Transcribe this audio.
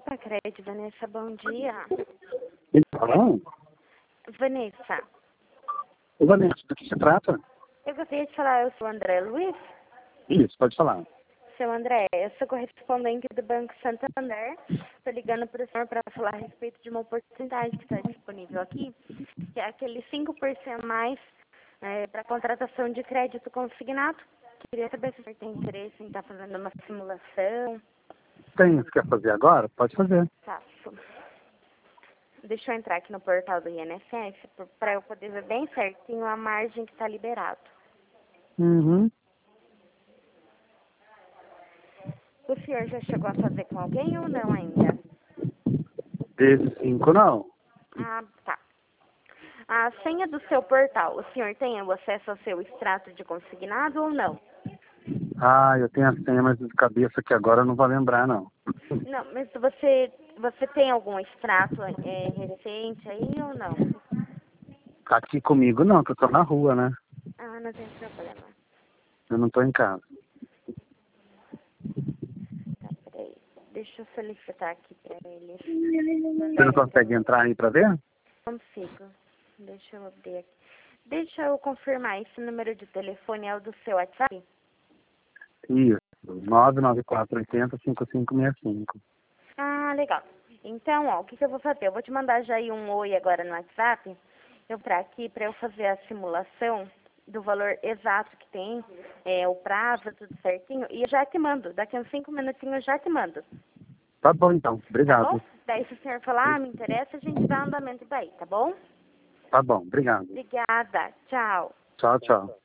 Opa, Crédito, Vanessa, bom dia. Então, Vanessa, Vanessa, do que se trata? eu gostaria de falar, eu sou André Luiz. Isso, pode falar. Seu André, eu sou correspondente do Banco Santander. Estou ligando para o senhor para falar a respeito de uma oportunidade que está disponível aqui, que é aquele 5% mais para contratação de crédito consignado. Queria saber se o senhor tem interesse em estar fazendo uma simulação. Tem, você quer fazer agora? Pode fazer. Faço. Deixa eu entrar aqui no portal do INSS para eu poder ver bem certinho a margem que está liberado. Uhum. O senhor já chegou a fazer com alguém ou não ainda? Desses 5 não. Ah, tá. A senha do seu portal, o senhor tem o acesso ao seu extrato de consignado ou não? Ah, eu tenho a senha, mas de cabeça que agora eu não vou lembrar, não. Não, mas você tem algum extrato recente aí ou não? Aqui comigo não, que eu tô na rua, né? Ah, não tem problema. Eu não tô em casa. Tá, peraí. Deixa eu solicitar aqui para eles. Você não consegue entrar aí pra ver? Consigo. Deixa eu abrir aqui. Deixa eu confirmar, esse número de telefone é o do seu WhatsApp? Isso, 99480-5565. Ah, legal. Então, ó, o que eu vou fazer? Eu vou te mandar já aí um oi agora no WhatsApp. Eu pra aqui para eu fazer a simulação do valor exato que tem, o prazo, tudo certinho. E eu já te mando. Daqui a uns 5 minutinhos eu já te mando. Tá bom, então. Tá Obrigado. bom? Daí se o senhor falar, me interessa, a gente dá andamento daí, tá bom? Tá bom, obrigado. Obrigada. Tchau. Tchau, tchau.